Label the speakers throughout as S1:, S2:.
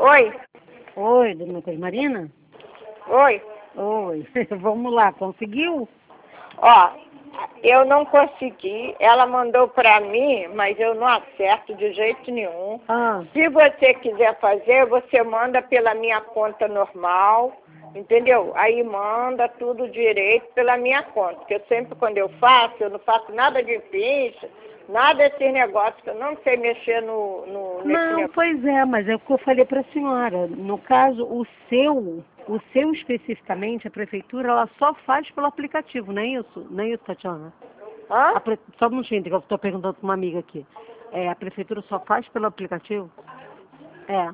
S1: Oi,
S2: Oi, dona Cosmarina?
S1: oi.
S2: Oi, vamos lá, conseguiu?
S1: Ó, eu não consegui. Ela mandou pra mim, mas eu não acerto de jeito nenhum.
S2: Ah,
S1: Se você quiser fazer, você manda pela minha conta normal, entendeu? Aí manda tudo direito pela minha conta. Porque eu sempre, quando eu não faço nada de ficha, nada desses negócios, que eu não sei mexer nesse
S2: não,
S1: negócio.
S2: pois é, mas é o que eu falei para a senhora. No caso, o seu especificamente, a prefeitura, ela só faz pelo aplicativo, não é isso? Não é isso, Tatiana?
S1: Hã?
S2: Só um minutinho, que eu estou perguntando para uma amiga aqui. É, a prefeitura só faz pelo aplicativo? É.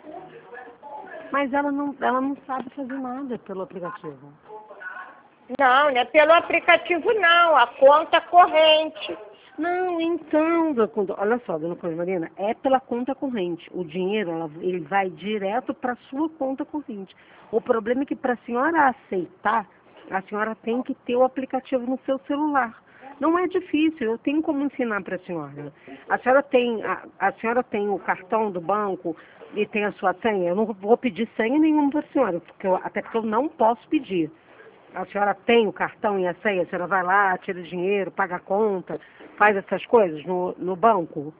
S2: Mas ela não sabe fazer nada pelo aplicativo.
S1: Não, não é pelo aplicativo não, a conta corrente.
S2: Não, então, olha só, dona Cosmarina, é pela conta corrente. O dinheiro, ele vai direto para a sua conta corrente. O problema é que para a senhora aceitar, a senhora tem que ter o aplicativo no seu celular. Não é difícil, eu tenho como ensinar para a senhora. A senhora tem o cartão do banco e tem a sua senha? Eu não vou pedir senha nenhuma para a senhora, até porque eu não posso pedir. A senhora tem o cartão e a senha, a senhora vai lá, tira dinheiro, paga a conta, faz essas coisas no banco?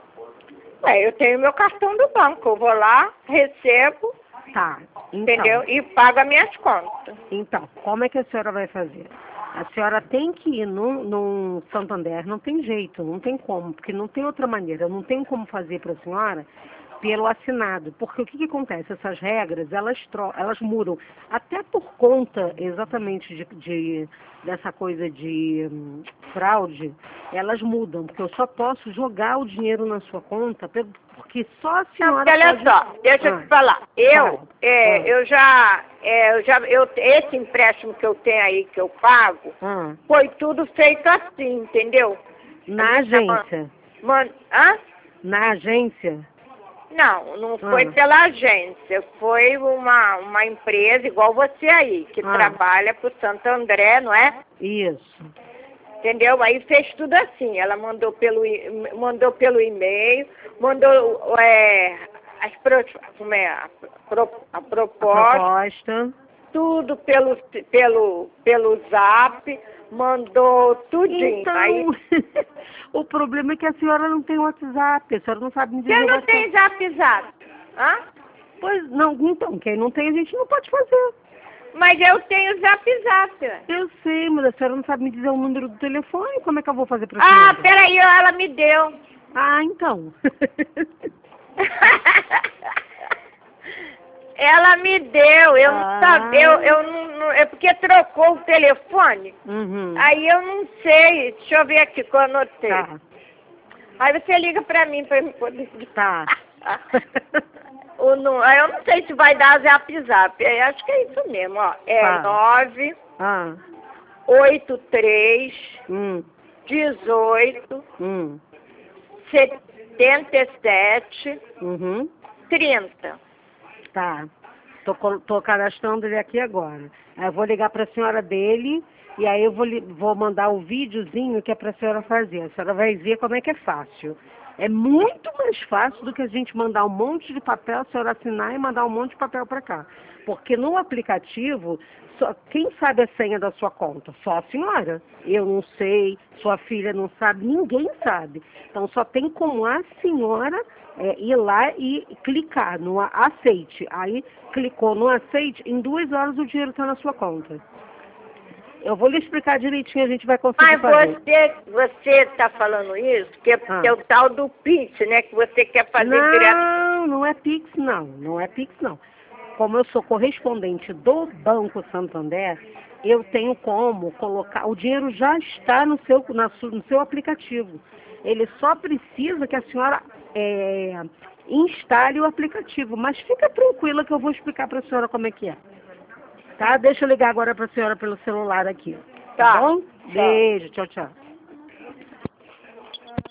S1: Eu tenho meu cartão do banco, eu vou lá, recebo,
S2: Tá,
S1: entendeu? E pago as minhas contas.
S2: então, como é que a senhora vai fazer? A senhora tem que ir no Santander, não tem jeito, não tem como, porque não tem outra maneira, não tem como fazer para a senhora pelo assinado, porque o que acontece? Essas regras, elas mudam, até por conta exatamente dessa coisa de fraude, elas mudam, porque eu só posso jogar o dinheiro na sua conta, porque só a
S1: Não,
S2: senhora
S1: porque olha
S2: pode...
S1: só, deixa eu te falar. Esse empréstimo que eu tenho aí, que eu pago,
S2: Ah,
S1: foi tudo feito assim, entendeu?
S2: na agência,
S1: Hã?
S2: na agência,
S1: Não foi pela agência, foi uma empresa igual você aí, que trabalha pro Santo André, não é?
S2: isso.
S1: Entendeu? Aí fez tudo assim. Ela mandou pelo e-mail, mandou a proposta, tudo pelo zap, mandou tudinho.
S2: Então,
S1: Aí,
S2: o problema é que a senhora não tem WhatsApp, a senhora não sabe me dizer
S1: você
S2: o
S1: não
S2: WhatsApp.
S1: tem zap? Hã?
S2: Pois não, então, quem não tem a gente não pode fazer.
S1: Mas eu tenho zap.
S2: Eu sei, mas a senhora não sabe me dizer o número do telefone, como é que eu vou fazer pra
S1: Ah,
S2: senhora?
S1: peraí, ela me deu.
S2: Ah, então.
S1: Ela me deu, eu não sabia, eu não, é porque trocou o telefone, aí eu não sei, deixa eu ver aqui que eu anotei.
S2: Tá.
S1: Aí você liga pra mim pra eu poder...
S2: Tá.
S1: Eu não sei se vai dar zap, acho que é isso mesmo, ó,
S2: Tá.
S1: 9,
S2: Ah.
S1: 83,
S2: Hum.
S1: 18,
S2: Hum.
S1: 77,
S2: Uhum.
S1: 30.
S2: Tá. Tô cadastrando ele aqui agora. Aí eu vou ligar para a senhora dele e aí eu vou mandar o videozinho que é para a senhora fazer. A senhora vai ver como é que é fácil. É muito mais fácil do que a gente mandar um monte de papel, a senhora assinar e mandar um monte de papel para cá. Porque no aplicativo, quem sabe a senha da sua conta? Só a senhora. Eu não sei, sua filha não sabe, ninguém sabe. Então só tem como a senhora ir lá e clicar no aceite. Aí clicou no aceite, em 2 horas o dinheiro está na sua conta. Eu vou lhe explicar direitinho, a gente vai conseguir fazer.
S1: Mas você está falando isso, que é o tal do Pix, né? Que você quer fazer direto.
S2: Não é Pix não, não é Pix não. Como eu sou correspondente do Banco Santander, eu tenho como colocar, o dinheiro já está no seu aplicativo. Ele só precisa que a senhora instale o aplicativo. Mas fica tranquila que eu vou explicar para a senhora como é que é. Tá? Deixa eu ligar agora para a senhora pelo celular aqui. Tá bom? Beijo, tchau, tchau.